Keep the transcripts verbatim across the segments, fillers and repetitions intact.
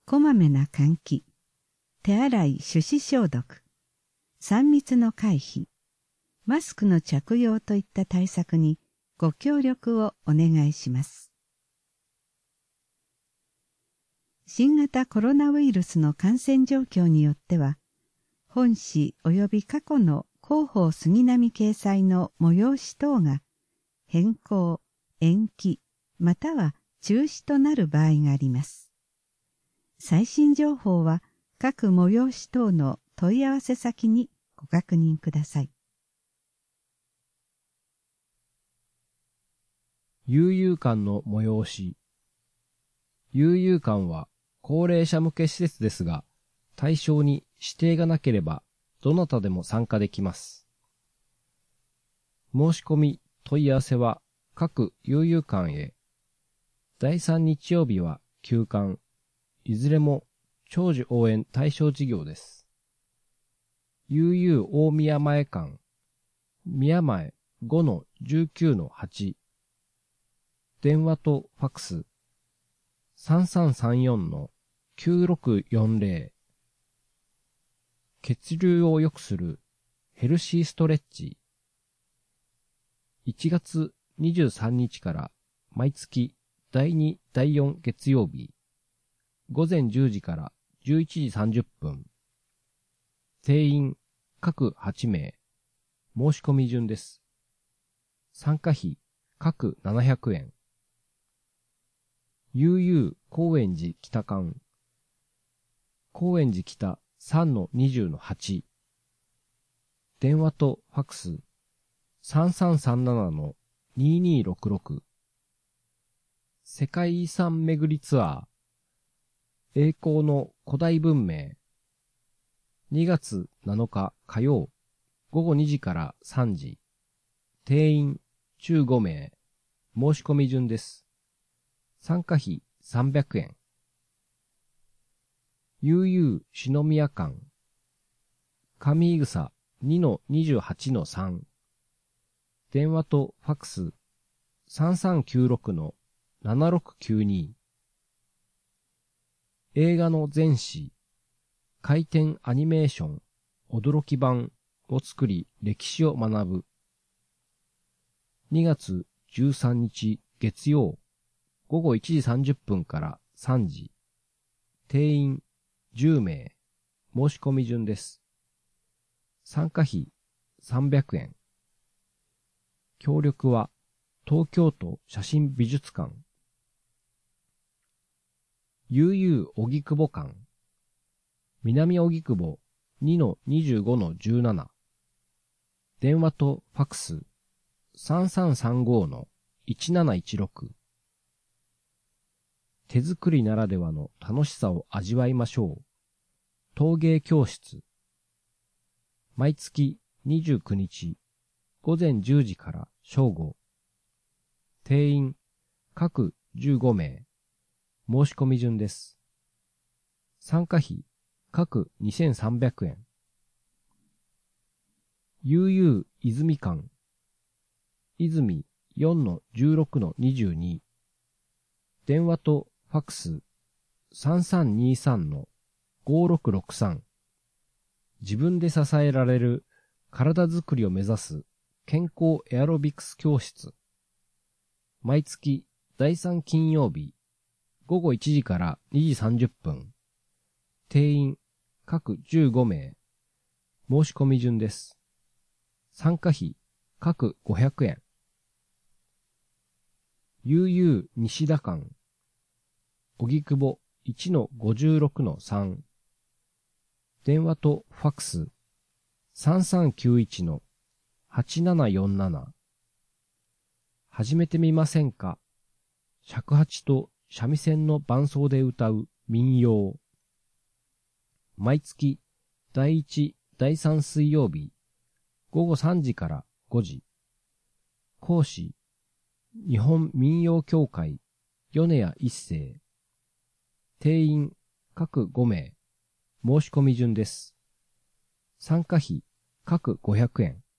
こまめな換気、手洗い手指消毒、さん密の回避、マスクの着用といった対策にご協力をお願いします。新型コロナウイルスの感染状況によっては、本誌及び過去の広報杉並掲載の催し等が変更、延期、または中止となる場合があります。最新情報は各催し等の問い合わせ先にご確認ください。 悠々館の催し。悠々館は高齢者向け施設ですが、対象に指定がなければどなたでも参加できます。申し込み、問い合わせは各悠々館へ。だいさん日曜日は休館。いずれも長寿応援対象事業です。悠々大宮前館。宮前 ごのじゅうきゅうのはち。電話とファックス さんさんさんよんのきゅうろくよんぜろ。血流を良くするヘルシーストレッチ。いちがつにじゅうさんにちから毎月だいに、だいよん月曜日、午前じゅうじからじゅういちじさんじゅっぷん。定員各はちめい。申し込み順です。参加費各ななひゃくえん。悠々高円寺北館。高円寺北さんのにじゅうのはち。電話とファックスさんさんさんななのににろくろく。世界遺産巡りツアー。栄光の古代文明。にがつなのか火曜ごごにじからさんじ。定員じゅうごめい。申し込み順です。参加費さんびゃくえん。悠々篠宮館。上井草にのにじゅうはちのさん。電話とファックスさんさんきゅうろくのななろくきゅうに。映画の前史、回転アニメーション、驚き版を作り歴史を学ぶ。にがつじゅうさんにち月曜ごごいちじさんじゅっぷんからさんじ。定員じゅうめい。申し込み順です。参加費さんびゃくえん。協力は東京都写真美術館。悠々荻窪館。南荻窪にのにじゅうごのじゅうなな。電話とファックスさんさんさんごのいちなないちろく。手作りならではの楽しさを味わいましょう。陶芸教室。毎月にじゅうくにち午前じゅうじから正午。定員各じゅうごめい。申し込み順です。参加費各にせんさんびゃくえん。悠々泉館。泉よんのじゅうろくのにじゅうに。電話とファックスさんさんにさんのごろくろくさん。自分で支えられる体づくりを目指す健康エアロビクス教室。毎月だいさん金曜日ごごいちじからにじさんじゅっぷん。定員各じゅうごめい。申し込み順です。参加費各ごひゃくえん。悠々西田館。荻窪いちのごじゅうろくのさん。電話とファックスさんさんきゅういちのはちななよんなな。始めてみませんか。尺八と三味線の伴奏で歌う民謡。毎月だいいち、だいさん水曜日ごごさんじからごじ。講師日本民謡協会米谷一世。定員各ごめい。申し込み順です。参加費各ごひゃくえん。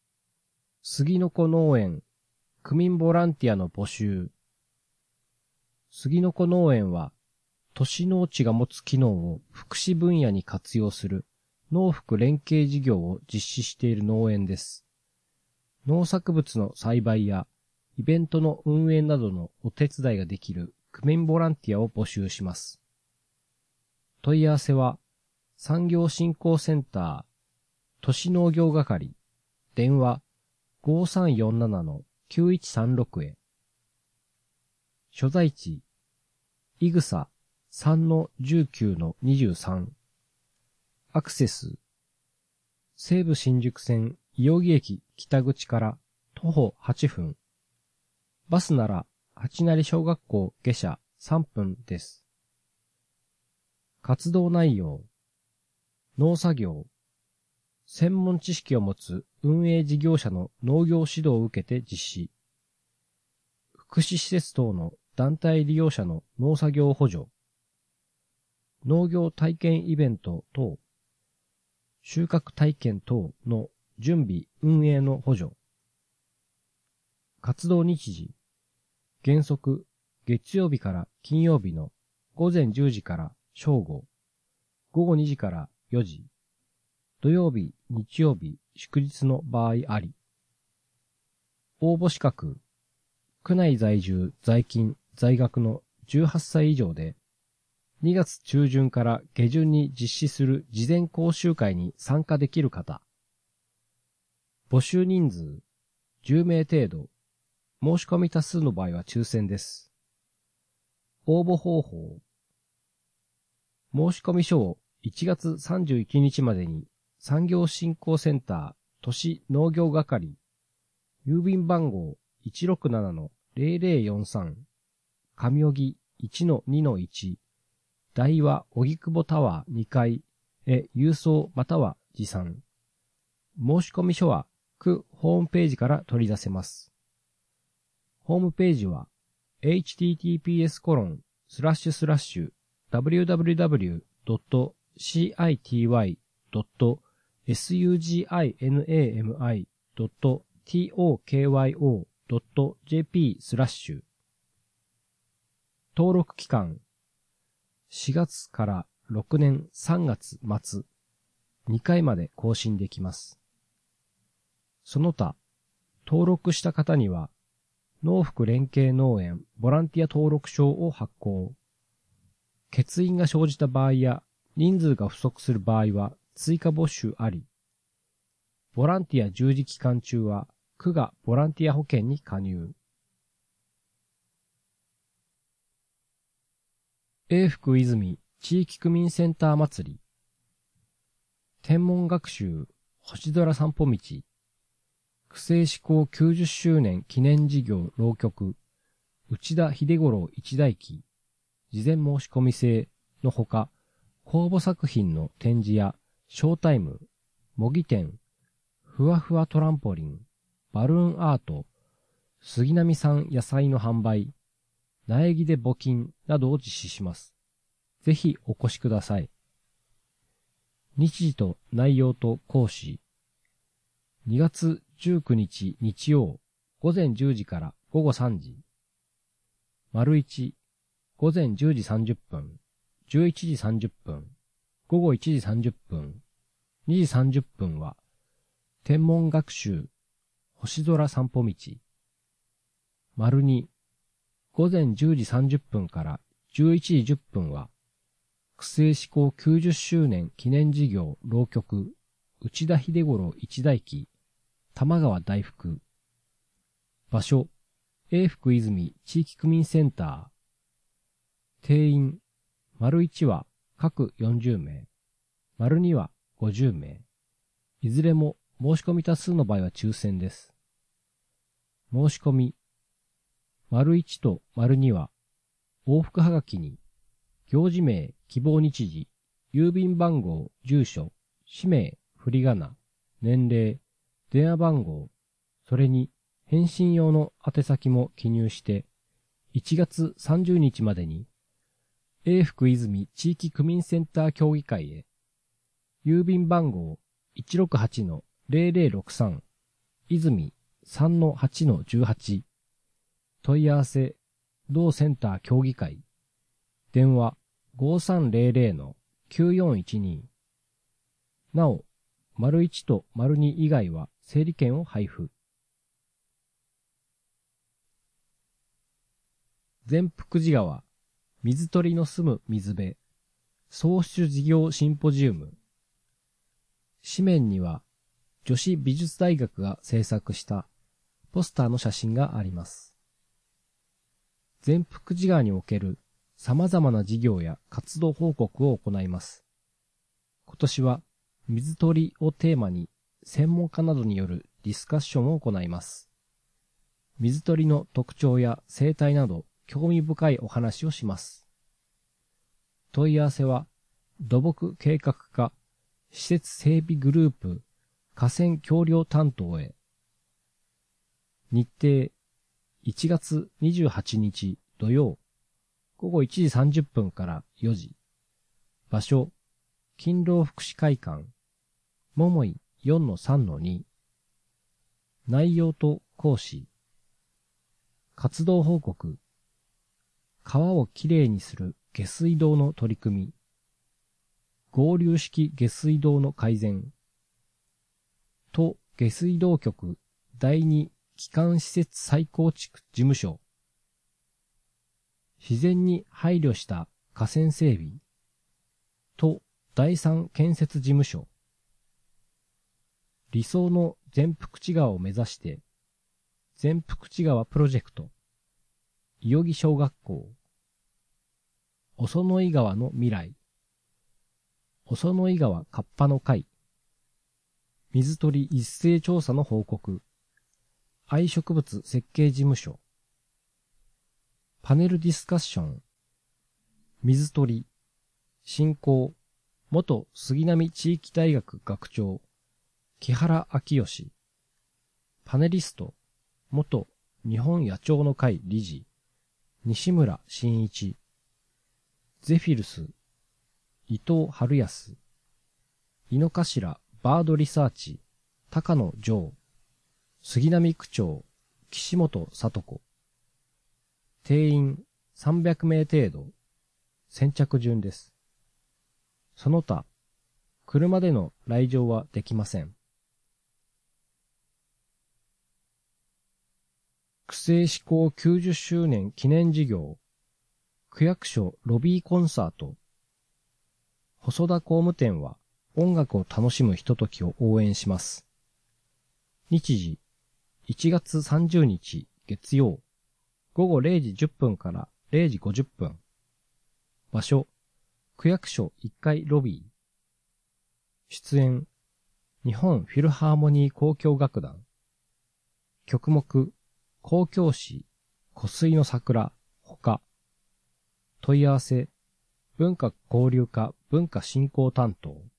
杉の子農園区民ボランティアの募集。 杉の子農園は、都市農地が持つ機能を福祉分野に活用する農福連携事業を実施している農園です。農作物の栽培やイベントの運営などのお手伝いができる区民ボランティアを募集します。問い合わせは、産業振興センター、都市農業係、電話 ごさんよんななのきゅういちさんろく へ。所在地、いぐさ さんのじゅうきゅうのにじゅうさん。アクセス、西武新宿線伊予木駅北口から徒歩はっぷん。バスなら八成小学校下車さんぷんです。活動内容、農作業、専門知識を持つ運営事業者の農業指導を受けて実施。福祉施設等の団体利用者の農作業補助。農業体験イベント等、収穫体験等の準備運営の補助。活動日時、原則月曜日から金曜日のごぜんじゅうじから正午、ごごにじからよじ、土曜日、日曜日、祝日の場合あり。応募資格、区内在住、在勤、在学のじゅうはっさい以上で、にがつ中旬から下旬に実施する事前講習会に参加できる方。募集人数、じゅうめい程度。申し込み多数の場合は抽選です。応募方法。申し込み書をいちがつさんじゅういちにちまでに産業振興センター都市農業係郵便番号 いちろくななのぜろぜろよんさん 上荻 いちのにのいち 大和荻窪タワーにかいへ郵送または持参。申し込み書は区ホームページから取り出せます。ホームページは エイチティーティーピーエスコロンスラッシュスラッシュダブリューダブリューダブリュードットシーアイティーワイドットエスユージーアイエヌエーエムアイドットティーオーケーワイオードットジェーピースラッシュ。登録期間しがつからろくねんさんがつ末にかいまで更新できます。その他登録した方には農福連携農園ボランティア登録証を発行。欠員が生じた場合や人数が不足する場合は追加募集あり。ボランティア従事期間中は区がボランティア保険に加入。永福泉地域区民センター祭り。天文学習星空散歩道。区政施行きゅうじゅっしゅうねん記念事業浪曲内田秀五郎一代記事前申し込み制のほか公募作品の展示やショータイム、模擬店、ふわふわトランポリン、バルーンアート、杉並産野菜の販売、苗木で募金などを実施します。ぜひお越しください。日時と内容と講師。にがつじゅうくにち日曜ごぜんじゅうじからごごさんじ。丸いちごぜんじゅうじさんじゅっぷん、じゅういちじさんじゅっぷん、ごごいちじさんじゅっぷん、にじさんじゅっぷんは天文学習星空散歩道。丸にごぜんじゅうじさんじゅっぷんからじゅういちじじゅっぷんは区政施行きゅうじゅっしゅうねん記念事業浪曲内田秀五郎一代記玉川大福。場所永福泉地域区民センター。定員丸いちは各よんじゅうめい、丸にはごじゅうめい。いずれも申し込み多数の場合は抽選です。申し込み丸いちと丸には往復はがきに行事名、希望日時、郵便番号、住所、氏名、振り仮名、年齢、電話番号、それに返信用の宛先も記入していちがつさんじゅうにちまでに永福泉地域区民センター協議会へ郵便番号 いちろくはちのぜろぜろろくさん 泉 さんのはちのじゅうはち問い合わせ同センター協議会、電話 ごさんぜろぜろのきゅうよんいちに。なお、丸いちと丸に以外は整理券を配布。善福寺川、水鳥の住む水辺、創出事業シンポジウム。紙面には、女子美術大学が制作したポスターの写真があります。善福寺川における様々な事業や活動報告を行います。今年は水鳥をテーマに専門家などによるディスカッションを行います。水鳥の特徴や生態など興味深いお話をします。問い合わせは土木計画課施設整備グループ河川橋梁担当へ。日程いちがつにじゅうはちにち土曜ごごいちじさんじゅっぷんからよじ。場所勤労福祉会館桃井 よんのさんのに。内容と講師。活動報告。川をきれいにする下水道の取り組み。合流式下水道の改善。都下水道局だいに基幹施設再構築事務所。自然に配慮した河川整備。都だいさん建設事務所。理想の善福寺川を目指して、善福寺川プロジェクト。伊予木小学校。おそのい川の未来。おそのい川カッパの会。水鳥一斉調査の報告。愛植物設計事務所。パネルディスカッション。水鳥。振興。元杉並地域大学学長。木原昭義。パネリスト。元日本野鳥の会理事。西村真一。ゼフィルス。伊藤春康。井の頭バードリサーチ。高野城。杉並区長。岸本聡子。定員さんびゃくめい程度。先着順です。その他、車での来場はできません。区政施行きゅうじゅっしゅうねん記念事業。区役所ロビーコンサート。細田工務店は音楽を楽しむひとときを応援します。日時、いちがつさんじゅうにち月曜、ごごれいじじゅっぷんかられいじごじゅっぷん。場所、区役所いっかいロビー。出演、日本フィルハーモニー交響楽団。曲目、交響詩、湖水の桜、ほか。問い合わせ、文化交流課文化振興担当。